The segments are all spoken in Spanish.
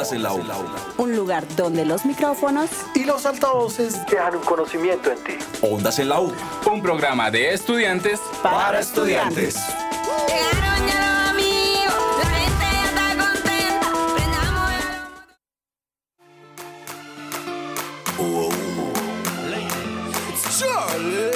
Ondas en la U. Un lugar donde los micrófonos y los altavoces dejan un conocimiento en ti. Ondas en la U. Un programa de estudiantes para estudiantes. Llegaron ya los amigos, la gente ya está contenta. Prendamos It's Charlie.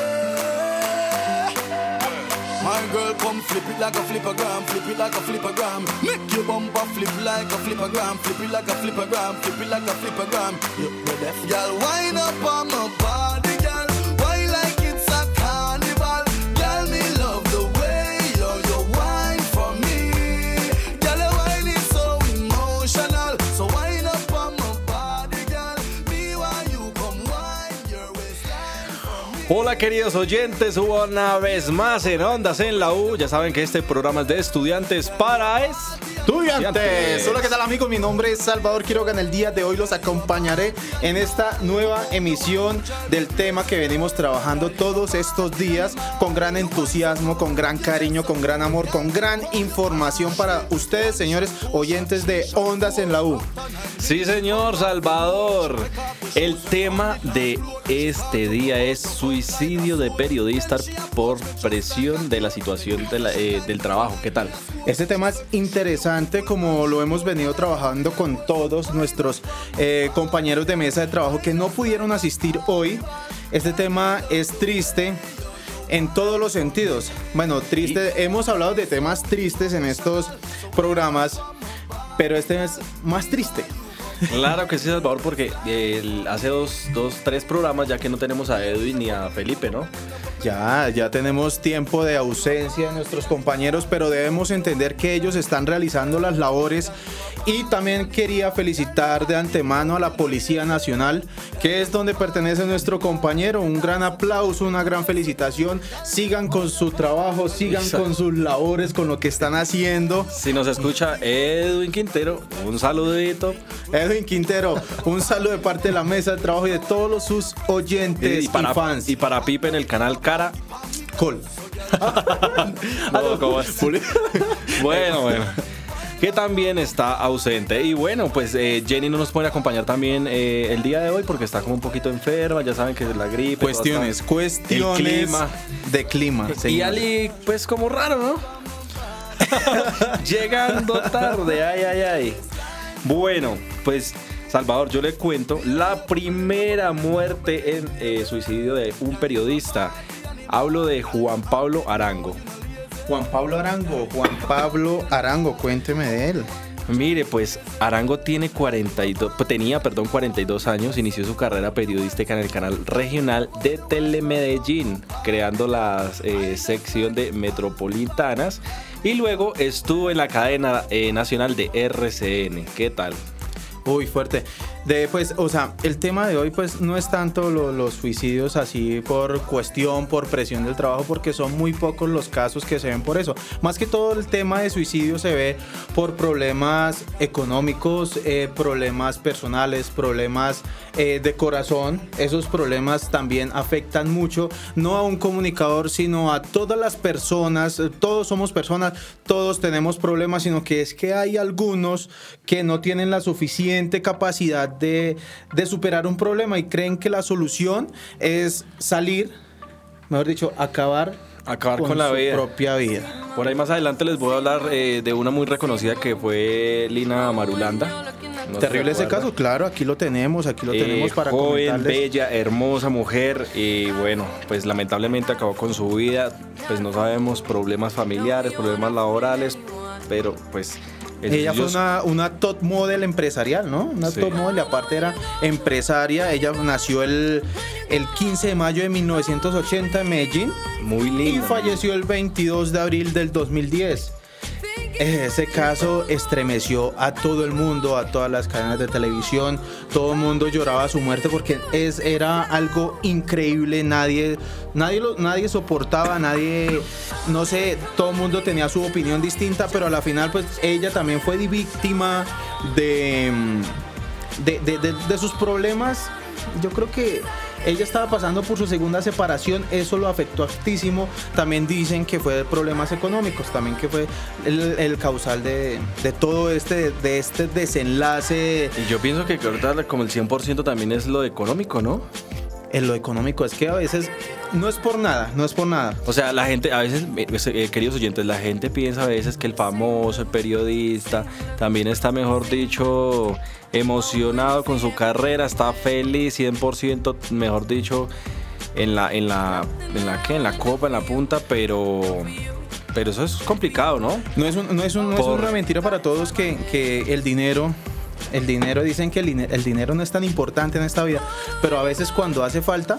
My girl, come flip it like a flippergram, flip it like a flippergram. Make your bumper flip like a flippergram, flip it like a flippergram, flip it like a flippergram. You deaf, girl, wind up on my body, girl. Why like it's a carnival? Girl, me love the way you wine for me. Girl, your wine is so emotional. So wind up on my body, girl. Me while you come wine your waistline for me. Hola queridos oyentes, una vez más en Ondas en la U. Ya saben que este programa es de estudiantes para estudiantes. Hola, ¿qué tal amigos? Mi nombre es Salvador Quiroga. En el día de hoy los acompañaré en esta nueva emisión del tema que venimos trabajando todos estos días con gran entusiasmo, con gran cariño, con gran amor, con gran información para ustedes, señores oyentes de Ondas en la U. Sí, señor Salvador. El tema de este día es suicidio de periodistas por presión de la situación del trabajo. ¿Qué tal? Este tema es interesante, como lo hemos venido trabajando con todos nuestros compañeros de mesa de trabajo que no pudieron asistir hoy. Este tema es triste en todos los sentidos. Bueno, triste, hemos hablado de temas tristes en estos programas, pero este es más triste. Claro que sí, Salvador, porque hace tres programas ya que no tenemos a Edwin ni a Felipe, ¿no? Ya tenemos tiempo de ausencia de nuestros compañeros, pero debemos entender que ellos están realizando las labores. Y también quería felicitar de antemano a la Policía Nacional, que es donde pertenece nuestro compañero. Un gran aplauso, una gran felicitación. Sigan con su trabajo, sigan con sus labores, con lo que están haciendo. Si nos escucha Edwin Quintero, un saludito. Edwin Quintero, un saludo de parte de la mesa de trabajo y de todos sus oyentes y fans. Y para Pipe en el canal Cara Col. No, ¿cómo es? Bueno. Que también está ausente. Y bueno, pues Jenny no nos puede acompañar también el día de hoy porque está como un poquito enferma. Ya saben que es la gripe. Cuestiones el clima. De clima. Y Ali, pues como raro, ¿no? Llegando tarde, ay. Bueno, pues Salvador, yo le cuento la primera muerte en suicidio de un periodista. Hablo de Juan Pablo Arango. Juan Pablo Arango, cuénteme de él. Mire, pues Arango tenía 42 años, inició su carrera periodística en el canal regional de Telemedellín, creando la sección de Metropolitanas, y luego estuvo en la cadena nacional de RCN. ¿Qué tal? Uy, fuerte. El tema de hoy pues no es tanto los suicidios así por presión del trabajo, porque son muy pocos los casos que se ven por eso. Más que todo el tema de suicidio se ve por problemas económicos, problemas personales, problemas de corazón. Esos problemas también afectan mucho, no a un comunicador, sino a todas las personas. Todos somos personas, todos tenemos problemas, sino que es que hay algunos que no tienen la suficiente capacidad de superar un problema y creen que la solución es salir, mejor dicho, acabar con la vida, propia vida. Por ahí más adelante les voy a hablar de una muy reconocida que fue Lina Marulanda. No terrible ese caso, claro, aquí lo tenemos para joven, comentarles. Bella, hermosa mujer, y bueno, pues lamentablemente acabó con su vida. Pues no sabemos, problemas familiares, problemas laborales, pero pues ella fue una top model empresarial, ¿no? Una top model, y aparte era empresaria. Ella nació el 15 de mayo de 1980 en Medellín. Muy linda. Y falleció el 22 de abril del 2010. Ese caso estremeció a todo el mundo, a todas las cadenas de televisión. Todo el mundo lloraba su muerte porque era algo increíble. Nadie soportaba, no sé, todo el mundo tenía su opinión distinta, pero a la final pues ella también fue víctima de sus problemas. Yo creo que ella estaba pasando por su segunda separación, eso lo afectó altísimo. También dicen que fue de problemas económicos, también que fue el causal de todo de este desenlace. Y yo pienso que ahorita como el 100% también es lo económico, ¿no? En lo económico, es que a veces no es por nada. O sea, la gente, a veces, queridos oyentes, la gente piensa a veces que el famoso, el periodista, también está, mejor dicho, emocionado con su carrera, está feliz 100%, mejor dicho, en la copa, en la punta, pero eso es complicado, ¿no? No es una mentira para todos que el dinero, dicen que el dinero no es tan importante en esta vida, pero a veces cuando hace falta,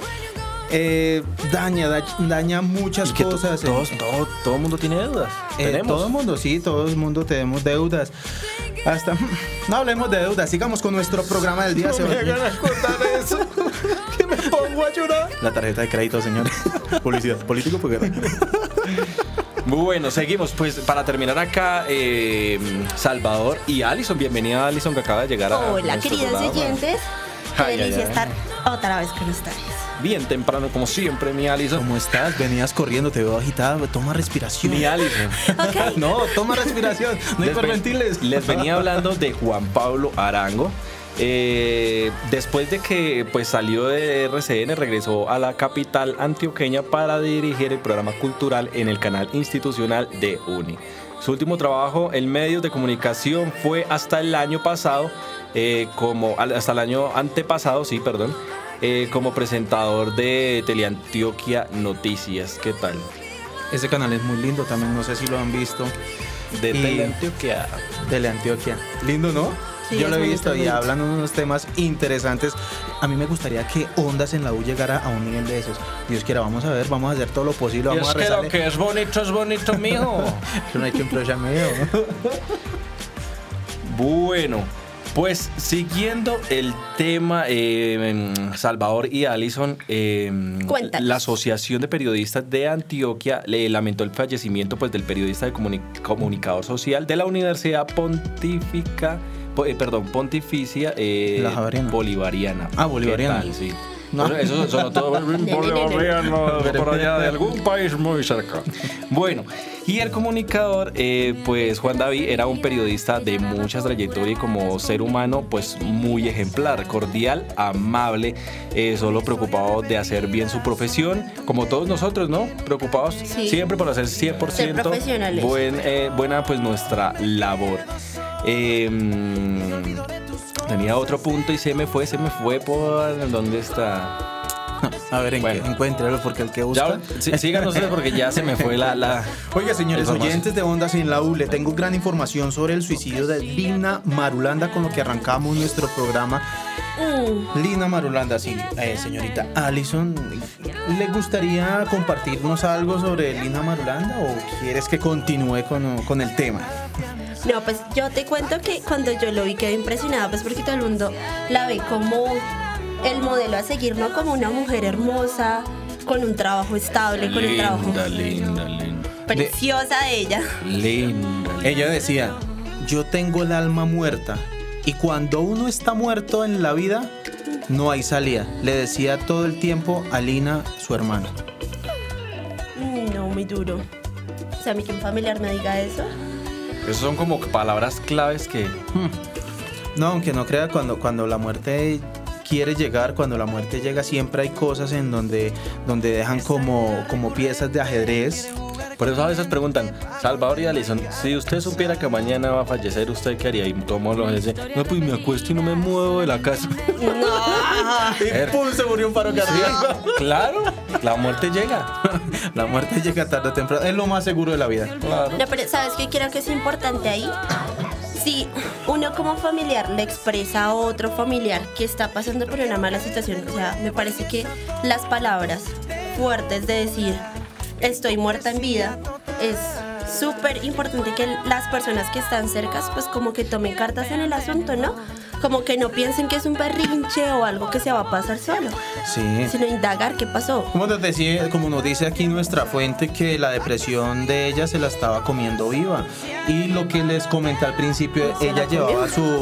daña muchas cosas. Todo el mundo tiene deudas. Todo el mundo tenemos deudas. Hasta no hablemos de deudas, sigamos con nuestro programa del día. No me hagan contar eso, que me pongo a llorar. La tarjeta de crédito, señores. Publicidad, político, porque... Bueno, seguimos. Pues para terminar acá, Salvador y Alison. Bienvenida, Alison, que acaba de llegar a Hola, queridos programa. oyentes. Qué delicia estar otra vez con ustedes. Bien temprano, como siempre, mi Alison. ¿Cómo estás? Venías corriendo, te veo agitada. Toma respiración. Mi Alison. Okay. No, toma respiración. No hiperventiles. Les venía hablando de Juan Pablo Arango. Después de que pues salió de RCN, regresó a la capital antioqueña para dirigir el programa cultural en el canal institucional de UNI. Su último trabajo en medios de comunicación fue hasta el año pasado, hasta el año antepasado, como presentador de Teleantioquia Noticias. ¿Qué tal? Ese canal es muy lindo también, no sé si lo han visto. De Teleantioquia. Teleantioquia. Lindo, ¿no? Sí, yo lo he bonito, visto y bonito. hablan unos temas interesantes. A mí me gustaría que Ondas en la U llegara a un nivel de esos. Dios quiera, vamos a hacer todo lo posible. Vamos a rezarle. que es bonito, mijo. No hay quien proya mío. Bueno, pues siguiendo el tema, Salvador y Alison, Cuéntanos. la Asociación de Periodistas de Antioquia le lamentó el fallecimiento pues del periodista de comunicador social de la Universidad Pontificia La Javeriana. Bolivariana. Ah, Bolivariana. ¿Qué tal? Sí. No. Eso sonó todo bolivariano por allá de algún país muy cerca. Bueno, y el comunicador, pues Juan David era un periodista de mucha trayectoria y como ser humano, pues muy ejemplar, cordial, amable, solo preocupado de hacer bien su profesión, como todos nosotros, ¿no? Preocupados Sí. siempre por hacer 100% Ser profesionales. buena pues nuestra labor. Tenía otro punto y se me fue por ¿dónde está? A ver, encuéntralo, porque el que busca... Síganos porque ya se me fue la... Oiga, señores información. oyentes de Ondas en la U, le tengo gran información sobre el suicidio de Lina Marulanda, con lo que arrancamos nuestro programa. Lina Marulanda, sí. Señorita Alison, ¿le gustaría compartirnos algo sobre Lina Marulanda o quieres que continúe con el tema? No, pues yo te cuento que cuando yo lo vi quedé impresionada, pues porque todo el mundo la ve como el modelo a seguir, ¿no? Como una mujer hermosa, con un trabajo estable, con un trabajo Linda. preciosa de ella. Linda. Ella decía, yo tengo el alma muerta y cuando uno está muerto en la vida, no hay salida. Le decía todo el tiempo a Lina, su hermana. No, muy duro. O sea, a mí que un familiar me diga eso. Esos son como palabras claves que... No, aunque no crea, cuando la muerte quiere llegar, cuando la muerte llega, siempre hay cosas en donde dejan como piezas de ajedrez. Por eso a veces preguntan, Salvador y Alison, si usted supiera que mañana va a fallecer, ¿usted qué haría? Y tomo lo dice, no, pues me acuesto y no me muevo de la casa. Y ¡pum! Se murió un paro cardíaco. Claro, la muerte llega. La muerte llega tarde o temprano. Es lo más seguro de la vida. Claro. No, pero ¿sabes qué creo que es importante ahí? Si uno como familiar le expresa a otro familiar que está pasando por una mala situación, o sea, me parece que las palabras fuertes de decir estoy muerta en vida es súper importante que las personas que están cercas pues como que tomen cartas en el asunto, ¿no? Como que no piensen que es un berrinche o algo que se va a pasar solo, Sí. sino indagar qué pasó. Como nos dice aquí nuestra fuente, que la depresión de ella se la estaba comiendo viva. Y lo que les comenté al principio, Se la ella llevaba comió.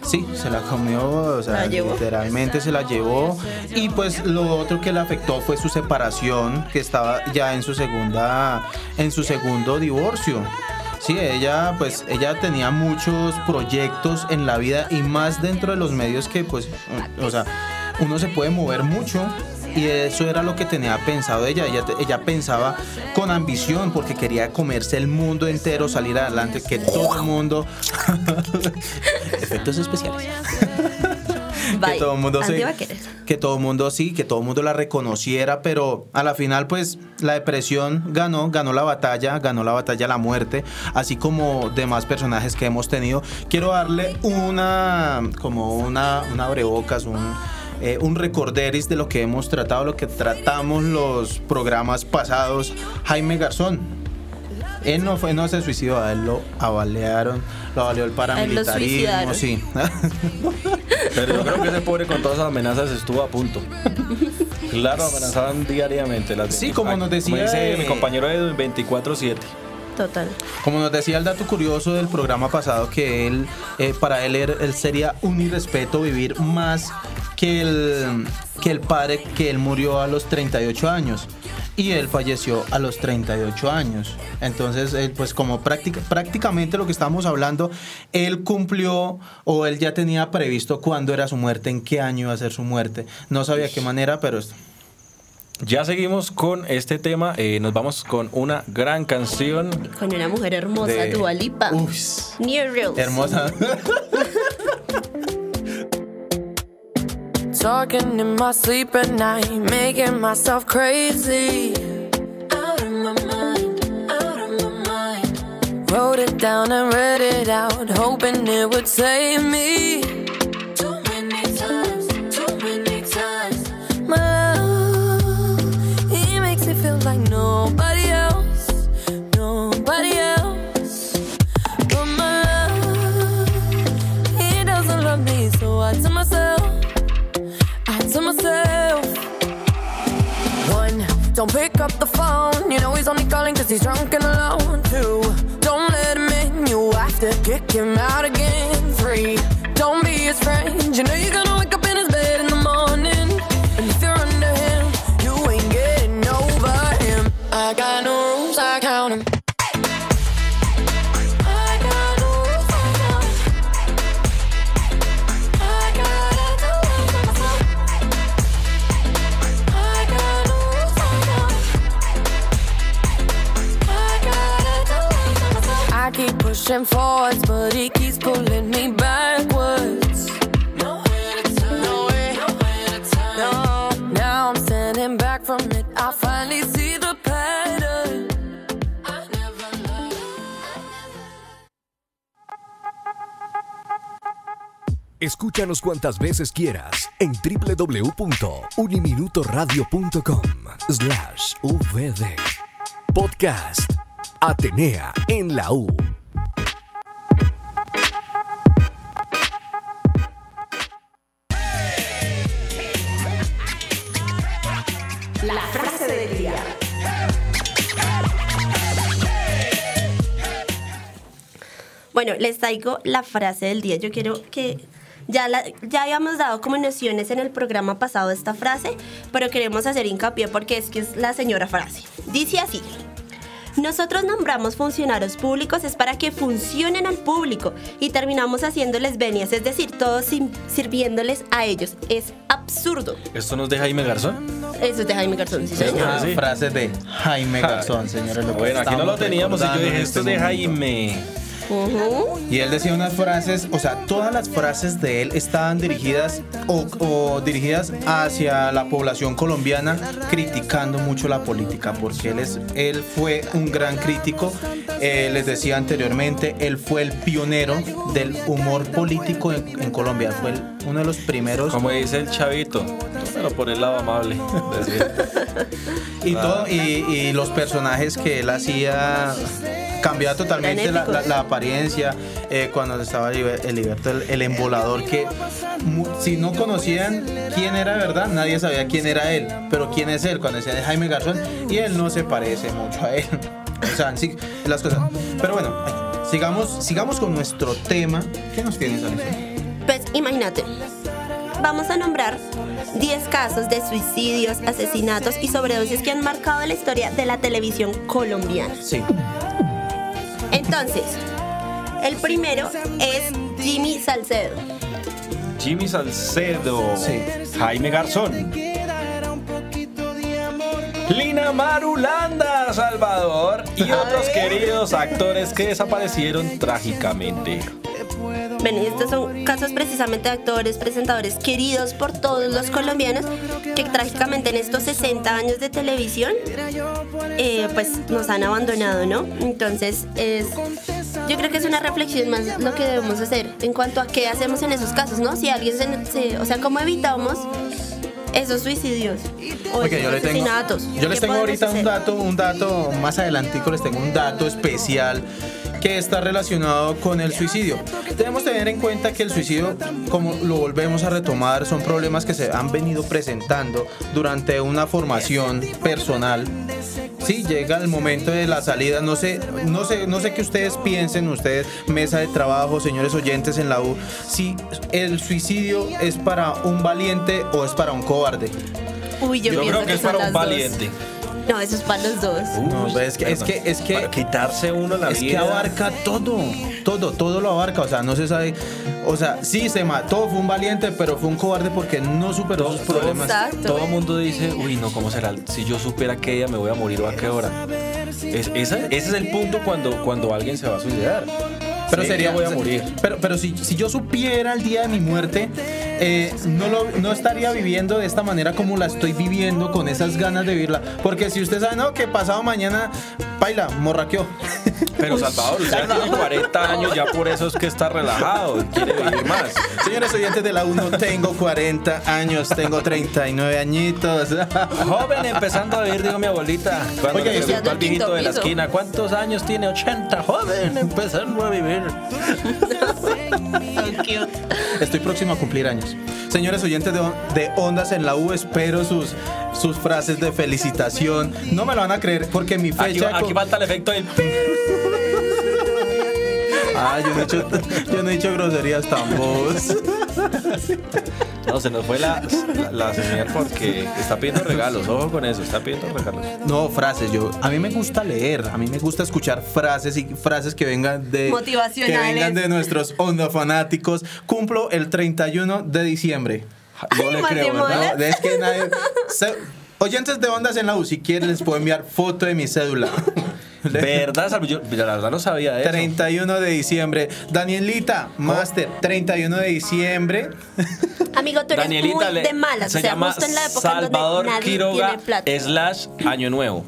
Sí, se la comió, o sea, La llevó. literalmente se la llevó. Y pues lo otro que le afectó fue su separación, que estaba ya en su segundo divorcio. Sí, ella tenía muchos proyectos en la vida y más dentro de los medios que pues, o sea, uno se puede mover mucho. Y eso era lo que tenía pensado ella. Ella pensaba con ambición porque quería comerse el mundo entero, salir adelante, que todo el mundo... Efectos especiales. Bye. Que todo el mundo Antivaqueros. que todo el mundo la reconociera, pero a la final pues la depresión ganó la batalla a la muerte, así como demás personajes que hemos tenido. Quiero darle una abrebocas, un recorderis de lo que hemos tratado, lo que tratamos los programas pasados. Jaime Garzón, él no se suicidó, a él lo avalearon, lo avaleó el paramilitarismo, sí. Pero yo creo que ese pobre con todas esas amenazas estuvo a punto. Claro, amenazaban diariamente. Sí, como nos decía, como dice mi compañero Edwin, 24/7. Total. Como nos decía el dato curioso del programa pasado, que él, para él sería un irrespeto vivir más que el padre, que él murió a los 38 años y él falleció a los 38 años. Entonces, él, pues como prácticamente lo que estamos hablando, él cumplió, o él ya tenía previsto cuándo era su muerte, en qué año iba a ser su muerte. No sabía qué manera, pero... Ya seguimos con este tema, nos vamos con una gran canción. Con una mujer hermosa, Dua Lipa. Near Reels. Hermosa. Talking in my sleep at night, making myself crazy. Out of my mind, out of my mind. Wrote it down and read it out, hoping it would save me. Too many times, too many times. My love, he makes me feel like nobody else, nobody else. But my love, he doesn't love me, so I tell myself, one, don't pick up the phone, you know he's only calling cause he's drunk and alone. Two, don't let him in, you have to kick him out again. Three, don't be his friend, you know you're gonna wake up in his bed in the morning. And if you're under him, you ain't getting over him. I got no rules, I count him. Pushing forwards, but he keeps pulling me backwards. Nowhere to turn, nowhere to turn. No, now I'm standing back from it. I finally see the pattern. I never loved. Escúchanos cuantas veces quieras en www.uniminutoradio.com/VD. Podcast Atenea en la U. La frase del día. Bueno, les traigo la frase del día. Yo quiero que... Ya habíamos dado como nociones en el programa pasado de esta frase, pero queremos hacer hincapié porque es que es la señora frase. Dice así: nosotros nombramos funcionarios públicos es para que funcionen al público y terminamos haciéndoles venias, es decir, todos sirviéndoles a ellos. Es absurdo. ¿Esto nos de Jaime Garzón? Eso es de Jaime Garzón, sí, señor. Sí. Frase de Jaime Garzón, señores. Bueno, aquí no lo teníamos y yo dije, esto es de Jaime. Y él decía unas frases, o sea, todas las frases de él estaban dirigidas o dirigidas hacia la población colombiana, criticando mucho la política, porque él fue un gran crítico. Les decía anteriormente, él fue el pionero del humor político en Colombia, fue uno de los primeros. Como dice el chavito, pero por el lado amable. Y los personajes que él hacía cambiaba totalmente la apariencia. Cuando estaba Heriberto, el embolador, que si no conocían quién era, verdad, nadie sabía quién era él, pero quién es él cuando decía de Jaime Garzón, y él no se parece mucho a él. O sea, sí, las cosas. Pero bueno, sigamos con nuestro tema. ¿Qué nos tienes, Alison? Pues Imagínate, vamos a nombrar 10 casos de suicidios, asesinatos y sobredosis que han marcado la historia de la televisión colombiana. Sí. Entonces, el primero es Jimmy Salcedo. Jimmy Salcedo, Sí. Jaime Garzón, Lina Marulanda, Salvador y otros queridos actores que desaparecieron trágicamente. Ven, estos son casos precisamente de actores, presentadores queridos por todos los colombianos que trágicamente en estos 60 años de televisión pues nos han abandonado, ¿no? Entonces yo creo que es una reflexión más lo que debemos hacer en cuanto a qué hacemos en esos casos, ¿no? Si alguien o sea, ¿cómo evitamos esos suicidios o Okay, esos asesinatos? yo les ¿Qué tengo podemos ahorita hacer? un dato más adelantico, les tengo un dato especial que está relacionado con el suicidio. Debemos tener en cuenta que el suicidio, como lo volvemos a retomar, son problemas que se han venido presentando durante una formación personal. Sí, llega el momento de la salida. No sé qué ustedes piensen, ustedes, mesa de trabajo, señores oyentes en la U, si el suicidio es para un valiente o es para un cobarde. Uy, yo Yo pienso creo que es son para un las dos. valiente. No, eso es para los dos. No, pero es que Para quitarse uno la es vida. que abarca todo lo abarca, o sea, no se sabe, o sea, sí se mató, fue un valiente, pero fue un cobarde porque no superó sus problemas. Exacto. Todo el mundo dice, uy, no, ¿cómo será? Si yo supiera que ella me voy a morir o a qué hora. Ese es el punto cuando alguien se va a suicidar. Pero Sé que sería voy a morir. Pero si yo supiera el día de mi muerte, no estaría viviendo de esta manera como la estoy viviendo, con esas ganas de vivirla. Porque si usted sabe, no, que pasado mañana, paila, morraqueó. Pero Salvador, usted tiene 40 años, ya por eso es que está relajado y quiere vivir más. Señores oyentes de la 1, tengo 40 años, tengo 39 añitos. Joven empezando a vivir, dijo mi abuelita. Cuando Oye, le ya preguntó al del viejito quinto de la piso. esquina, ¿cuántos años tiene? 80. Joven empezando a vivir. Estoy próximo a cumplir años. Señores oyentes de Ondas en la U, espero sus frases de felicitación. No me lo van a creer porque mi fecha... Aquí falta el efecto del pi. Ah, yo no he dicho groserías tan vos. No, se nos fue la señal porque está pidiendo regalos. Ojo con eso, está pidiendo regalos. No, frases. A mí me gusta leer, a mí me gusta escuchar frases y frases que vengan de Motivacionales. que vengan de nuestros Onda fanáticos. Cumplo el 31 de diciembre. No le Más creo, de ¿verdad? No, es que nadie... Oyentes de Ondas en la U, si quieren les puedo enviar foto de mi cédula. ¿Verdad, Salvo? Yo la verdad no sabía de eso. 31 de diciembre. Danielita, máster, 31 de diciembre. Amigo, tú eres Danielita muy de malas. se o sea, llama justo en la época en Salvador donde nadie Quiroga tiene plata. / Año Nuevo.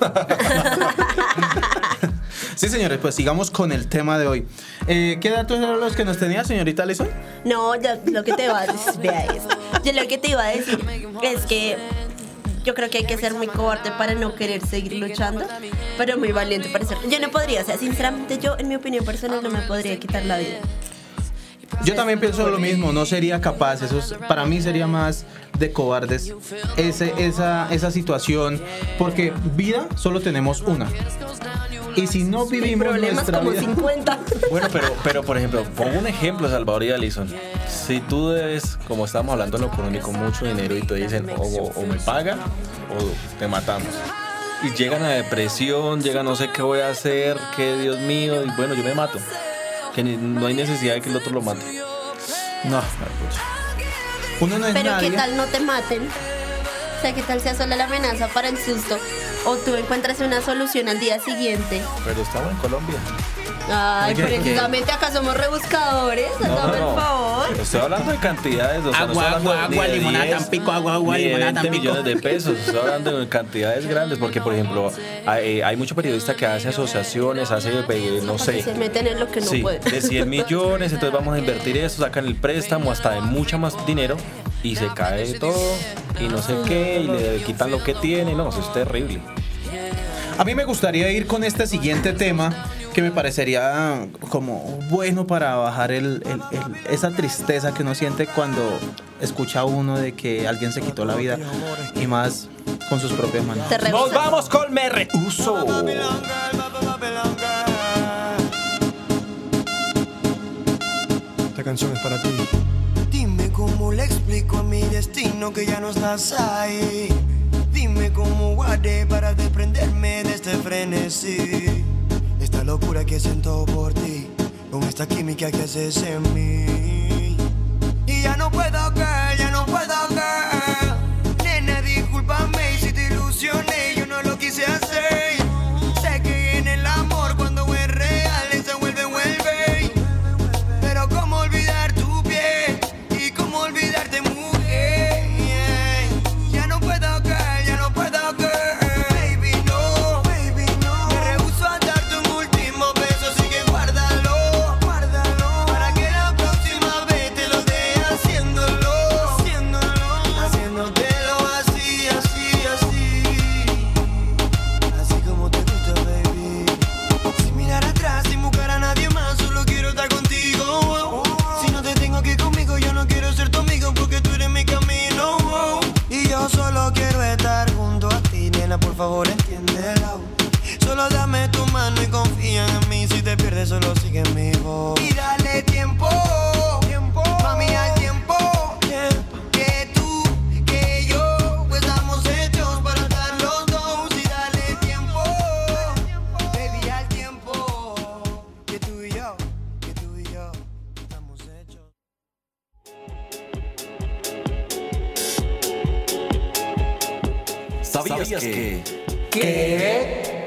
Sí, señores, pues sigamos con el tema de hoy. ¿Qué datos eran los que nos tenía, señorita Alison? No, lo que te iba a decir, vea esto. Yo lo que te iba a decir es que yo creo que hay que ser muy cobarde para no querer seguir luchando, pero muy valiente para hacerlo. Yo no podría, o sea, sinceramente yo, en mi opinión personal, no me podría quitar la vida. Yo también pienso lo mismo, no sería capaz. Para mí sería más de cobardes esa situación, porque vida solo tenemos una. Y si no vivimos Problemas nuestra como vida... 50. Bueno, pero por ejemplo, pongo un ejemplo, Salvador y Alison. Si tú debes, como estamos hablando en lo económico, mucho dinero y te dicen o me paga o te matamos. Y llegan a depresión, llegan no sé qué voy a hacer, que Dios mío, y bueno, yo me mato. Que no hay necesidad de que el otro lo mate. No, uno no es Pero nadie. qué tal no te maten. O sea, qué tal sea solo la amenaza para el susto. O tú encuentras una solución al día siguiente. Pero estamos en Colombia. Ay, Oye, precisamente acá somos rebuscadores. Dame el favor. Estoy hablando de cantidades. O sea, no estoy hablando ni de 10, ni de 20 millones de pesos. Estoy hablando de cantidades grandes. Porque, por ejemplo, hay mucho periodista que hace asociaciones, hace, no sé. Se meten en lo que no Sí, puede. de 100 millones, entonces vamos a invertir eso, sacan el préstamo hasta de mucha más dinero y se cae todo y no sé qué, y le quitan lo que tiene, no, eso es terrible. A mí me gustaría ir con este siguiente tema que me parecería como bueno para bajar esa tristeza que uno siente cuando escucha uno de que alguien se quitó la vida y más con sus propias manos. Te Nos rehusas. vamos con Me Rehuso. Esta canción es para ti. le explico a mi destino que ya no estás ahí? Dime cómo guardé para desprenderme de este frenesí. Esta locura que siento por ti, con esta química que haces en mí. Y ya no puedo, girl, ya no puedo, girl. Nena, discúlpame si te ilusioné, yo no lo quise hacer. Sé que en el amor cuando es real se vuelve. Pero cómo olvidar tu piel y cómo olvidarte, mujer. Ya no puedo, girl, ya no puedo, girl. Baby, no, me rehúso a darte un último beso, así que guárdalo, para que la próxima vez te lo dé haciéndolo, haciéndotelo así, así como te gusta, baby. Sin mirar atrás, sin buscar a nadie más, solo quiero estar contigo. Si no te tengo aquí conmigo, yo no quiero ser tu amigo, porque tú eres mi camino. Y yo solo quiero estar junto a ti, nena, por favor entiéndelo. Solo dame tu mano y confía en mí. Si te pierdes, solo sigue mi voz. Y dale tiempo, mami, al tiempo. Que tú, que yo, pues estamos hechos para estar los dos. Y dale tiempo, baby, al tiempo. Que tú y yo estamos hechos. ¿Sabías que? ¿Qué?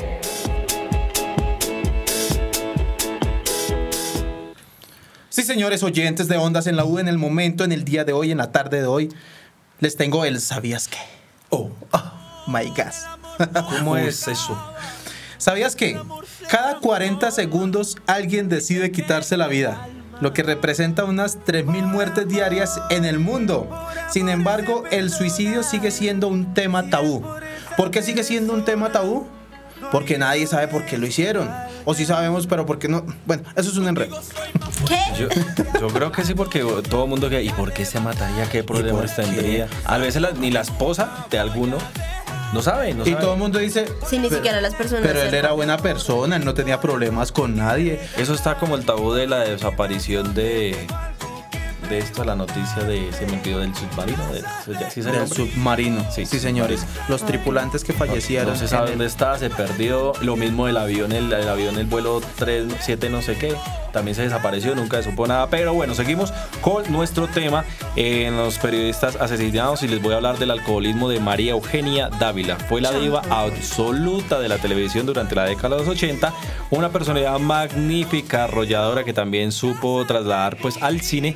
Sí, señores oyentes de Ondas en la U, en el momento, en el día de hoy, en la tarde de hoy, les tengo el ¿sabías qué? Oh my God. ¿Cómo es eso? ¿Sabías que cada 40 segundos alguien decide quitarse la vida? Lo que representa unas 3.000 muertes diarias en el mundo. Sin embargo, el suicidio sigue siendo un tema tabú. ¿Por qué sigue siendo un tema tabú? Porque nadie sabe por qué lo hicieron. O sí sabemos, pero por qué no. Bueno, eso es un enredo. ¿Qué? Yo creo que sí, porque todo el mundo que... ¿Y por qué se mataría? ¿Qué problemas tendría? A veces ni la esposa de alguno no sabe. Y todo el mundo dice... Sí, ni siquiera las personas. Pero él era buena persona, él no tenía problemas con nadie. Eso está como el tabú de la desaparición de esto, la noticia de se me olvidó del submarino. Del submarino. Sí, señores. Los tripulantes que fallecieron. No se sabe dónde está, se perdió. Lo mismo del avión, el vuelo 37 no sé qué. También se desapareció, nunca se supo nada. Pero bueno, seguimos con nuestro tema en los periodistas asesinados y les voy a hablar del alcoholismo de María Eugenia Dávila. Fue la diva absoluta de la televisión durante la década de los 80. Una personalidad magnífica, arrolladora, que también supo trasladar pues al cine.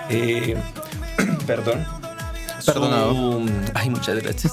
Perdonado. Ay, muchas gracias.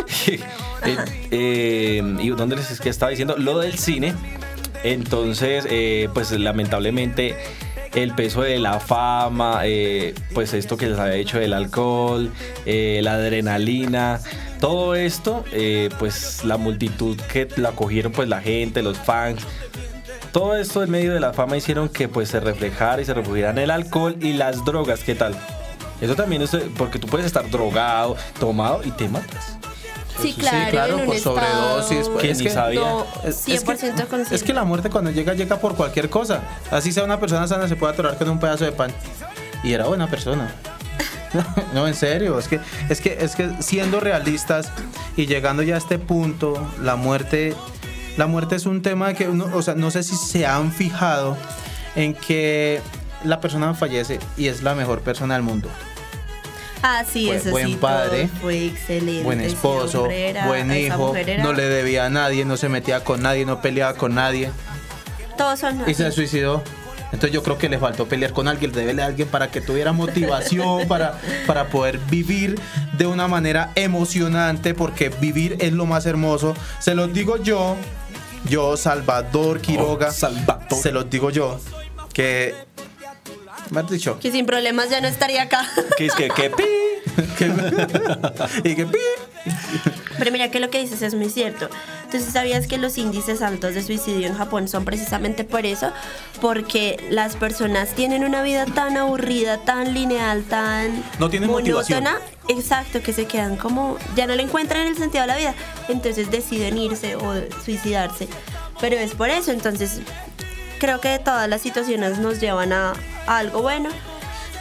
¿Y dónde les es que estaba diciendo? Lo del cine. Entonces, pues lamentablemente el peso de la fama, pues esto que les había hecho del alcohol, la adrenalina, todo esto, pues la multitud que la cogieron, pues la gente, los fans. Todo esto en medio de la fama hicieron que pues se reflejara y se refugieran el alcohol y las drogas. ¿Qué tal? Eso también es porque tú puedes estar drogado, tomado y te matas. Sí, claro, por sobredosis. ¿Quién ni sabía? No, 100% consciente. Es que la muerte cuando llega por cualquier cosa. Así sea una persona sana, se puede atorar con un pedazo de pan. Y era buena persona. No, en serio, es que siendo realistas y llegando ya a este punto, la muerte es un tema que uno, o sea, no sé si se han fijado en que la persona fallece y es la mejor persona del mundo. Ah, sí, Fue eso buen sí, padre, todo fue excelente. Buen esposo, buen hijo, no le debía a nadie, no se metía con nadie, no peleaba con nadie. Todos son así. Y se suicidó. Entonces yo creo que le faltó pelear con alguien, debele a alguien para que tuviera motivación, para poder vivir de una manera emocionante, porque vivir es lo más hermoso. Se los digo yo, Salvador Quiroga, se los digo yo, que... ¿Me has dicho? Que sin problemas ya no estaría acá. ¿Qué es que pi? Y que pi. Pero mira que lo que dices es muy cierto. Entonces, ¿sabías que los índices altos de suicidio en Japón son precisamente por eso? Porque las personas tienen una vida tan aburrida, tan lineal, tan no tienen motivación. Exacto, que se quedan como... Ya no le encuentran el sentido a la vida. Entonces deciden irse o suicidarse. Pero es por eso, entonces... Creo que todas las situaciones nos llevan a algo bueno.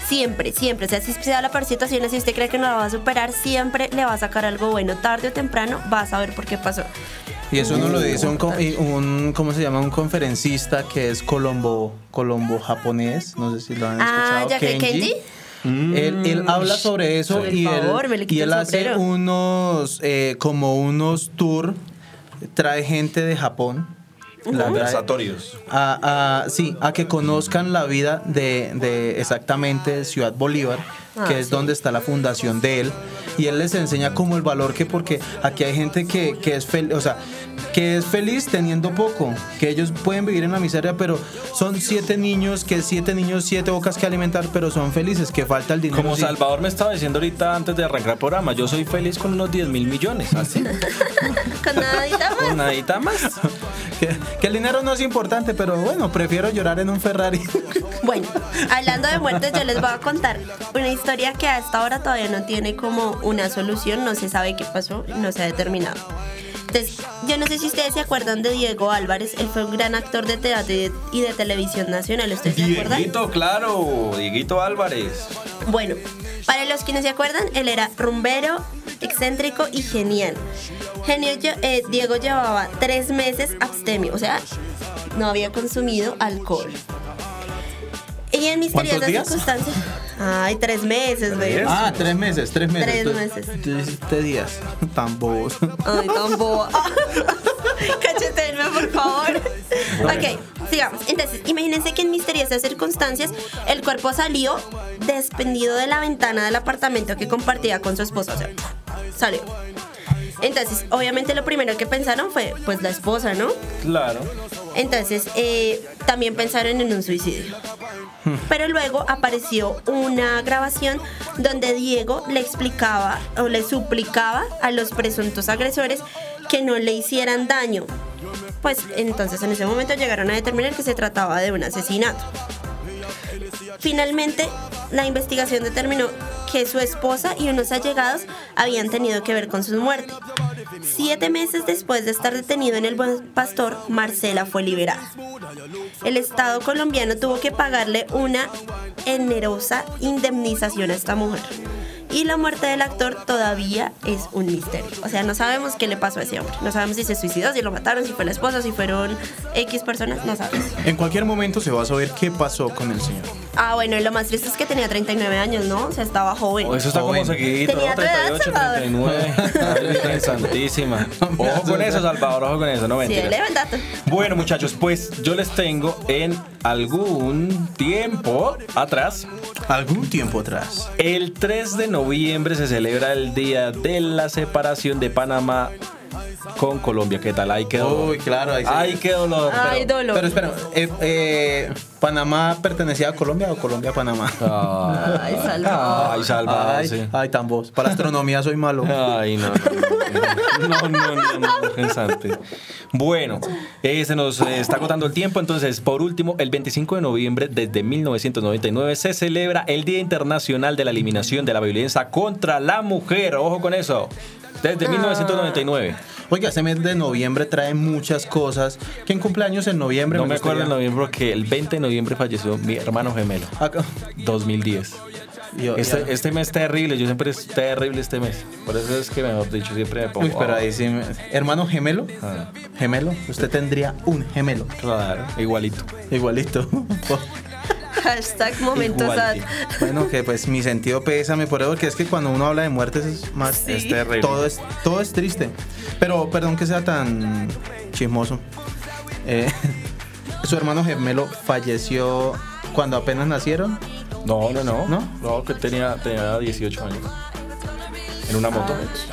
Siempre, siempre. O sea, si se da la peor situación, si usted cree que no la va a superar, siempre le va a sacar algo bueno. Tarde o temprano va a saber por qué pasó. Y eso no lo dice un ¿cómo se llama? Un conferencista que es colombo japonés. No sé si lo han escuchado. ¿Ya que Kenji? Él habla sobre eso y él hace unos tours, trae gente de Japón. Conversatorios. A que conozcan la vida de exactamente Ciudad Bolívar, que es donde está la fundación de él, y él les enseña como el valor porque aquí hay gente que es feliz, o sea, que es feliz teniendo poco, que ellos pueden vivir en la miseria, pero son 7 niños, 7 bocas que alimentar, pero son felices, que falta el dinero. Como Salvador me estaba diciendo ahorita antes de arrancar el programa, yo soy feliz con unos 10.000 millones, así. Con nadita más. Con nadita más. Que el dinero no es importante, pero bueno, prefiero llorar en un Ferrari. Bueno, hablando de muertes, yo les voy a contar una historia que hasta ahora todavía no tiene como una solución, no se sabe qué pasó, no se ha determinado. Entonces, yo no sé si ustedes se acuerdan de Diego Álvarez, él fue un gran actor de teatro y de televisión nacional, ¿ustedes se acuerdan? Dieguito, claro, Dieguito Álvarez. Bueno, para los que no se acuerdan, él era rumbero, excéntrico y genial. Diego llevaba 3 meses abstemio, o sea, no había consumido alcohol. Y en misteriosas circunstancias. Ay, 3 meses, ¿ves? 3 meses. 3 meses. 3 días. Tan bobos. Ay, tan boba. Cachetenme, por favor. Ok, sigamos. Entonces, imagínense que en misteriosas circunstancias el cuerpo salió desprendido de la ventana del apartamento que compartía con su esposa. O sea, salió. Entonces, obviamente lo primero que pensaron fue, pues, la esposa, ¿no? Claro. Entonces, también pensaron en un suicidio. Pero luego apareció una grabación donde Diego le explicaba o le suplicaba a los presuntos agresores que no le hicieran daño. Pues entonces en ese momento llegaron a determinar que se trataba de un asesinato. Finalmente, la investigación determinó que su esposa y unos allegados habían tenido que ver con su muerte. 7 meses después de estar detenido en el Buen Pastor, Marcela fue liberada. El Estado colombiano tuvo que pagarle una onerosa indemnización a esta mujer. Y la muerte del actor todavía es un misterio. O sea, no sabemos qué le pasó a ese hombre. No sabemos si se suicidó, si lo mataron, si fue la esposa, si fueron X personas, no sabemos. En cualquier momento se va a saber qué pasó con el señor. Bueno, lo más triste es que tenía 39 años, ¿no? O sea, estaba joven. Eso está como seguidito, ¿no? 38, 39. Ay, santísima. Ojo con eso, Salvador, ojo con eso, no mentiras. Sí, le el dato. Bueno, muchachos, pues yo les tengo en algún tiempo atrás. El 3 de noviembre se celebra el día de la separación de Panamá con Colombia. ¿Qué tal? Ahí quedó. Uy, claro. Ahí quedó dolor. Ay, dolor. Pero espera, ¿Panamá pertenecía a Colombia o Colombia a Panamá? Ay, Salvador. Ay, Salvador, sí. Ay, tan vos. Para astronomía soy malo. Ay, no, pensante. Bueno, se nos está agotando el tiempo, entonces, por último, el 25 de noviembre desde 1999 se celebra el Día Internacional de la Eliminación de la Violencia contra la Mujer. Ojo con eso. Desde 1999. Oiga, ese mes de noviembre trae muchas cosas. ¿Quién cumpleaños en noviembre? No me acuerdo en noviembre porque el 20 de noviembre falleció mi hermano gemelo. 2010. Este mes terrible, yo siempre es terrible este mes. Por eso es que, mejor dicho, siempre me pongo. Uy, pero ahí sí. ¿Hermano gemelo? ¿Gemelo? Usted tendría un gemelo. Claro, igualito. Hashtag momento sad. Bueno, que pues mi sentido pésame por eso, porque es que cuando uno habla de muertes es más, sí, es terrible. Todo es triste. Pero perdón que sea tan chismoso. ¿Su hermano gemelo falleció cuando apenas nacieron? No, que tenía 18 años. En una moto.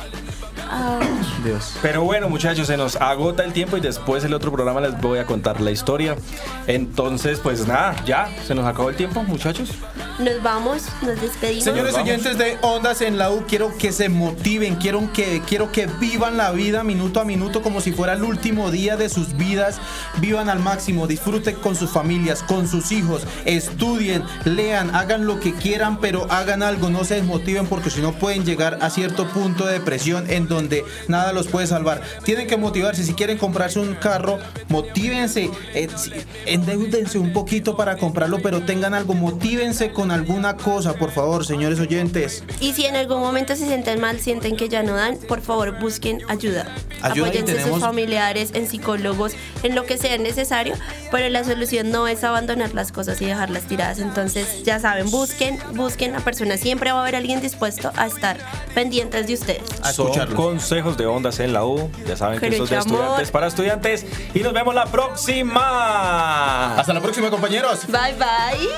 Dios. Pero bueno, muchachos, se nos agota el tiempo y después el otro programa les voy a contar la historia. Entonces, pues nada, ya se nos acabó el tiempo, muchachos. Nos vamos, nos despedimos. Señores oyentes de Ondas en la U, quiero que se motiven, quiero que vivan la vida minuto a minuto como si fuera el último día de sus vidas. Vivan al máximo, disfruten con sus familias, con sus hijos, estudien, lean, hagan lo que quieran, pero hagan algo, no se desmotiven porque si no pueden llegar a cierto punto de depresión en donde nada los puede salvar. Tienen que motivarse, si quieren comprarse un carro, motívense, endeudense un poquito para comprarlo, pero tengan algo, motívense con con alguna cosa, por favor, señores oyentes. Y si en algún momento se sienten mal, sienten que ya no dan, por favor busquen ayuda. Apóyense en sus familiares, en psicólogos, en lo que sea necesario, pero la solución no es abandonar las cosas y dejarlas tiradas. Entonces, ya saben, busquen a personas. Siempre va a haber alguien dispuesto a estar pendientes de ustedes. Son consejos de Ondas en la U. Ya saben que esto es de estudiantes para estudiantes. Y nos vemos la próxima. Hasta la próxima, compañeros. Bye, bye.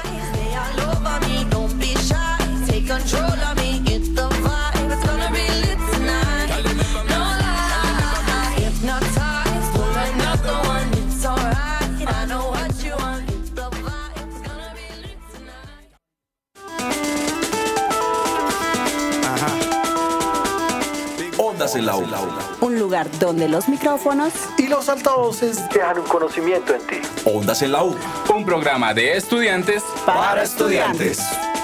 Ondas en la U. Un lugar donde los micrófonos y los altavoces dejan un conocimiento en ti. Ondas en la U. Un programa de estudiantes para estudiantes.